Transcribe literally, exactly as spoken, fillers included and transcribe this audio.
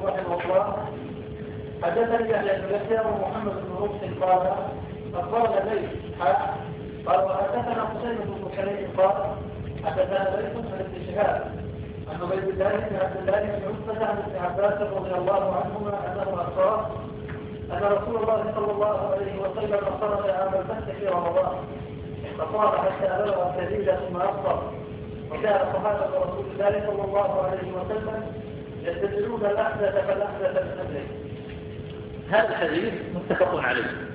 رحمه الله حدثني يحيى بن يحيى ومحمد بن رشد قال اخبرنا ليث قال وحدثنا حسين بن كريم قال حدثنا ليث عن ابن شهاب عن عبيد الله بن عبد الله بن عتبة عن ابن عباس رضي الله عنهما انه اخبره ان رسول الله صلى الله عليه وسلم خرج عام الفتح في رمضان فصار حتى بلغ السبيل ثم افطر وكان صحابه رسول الله صلى الله عليه وسلم يستدلون الاحدث فالاحدث من اجله. هذا الحديث متفق عليه.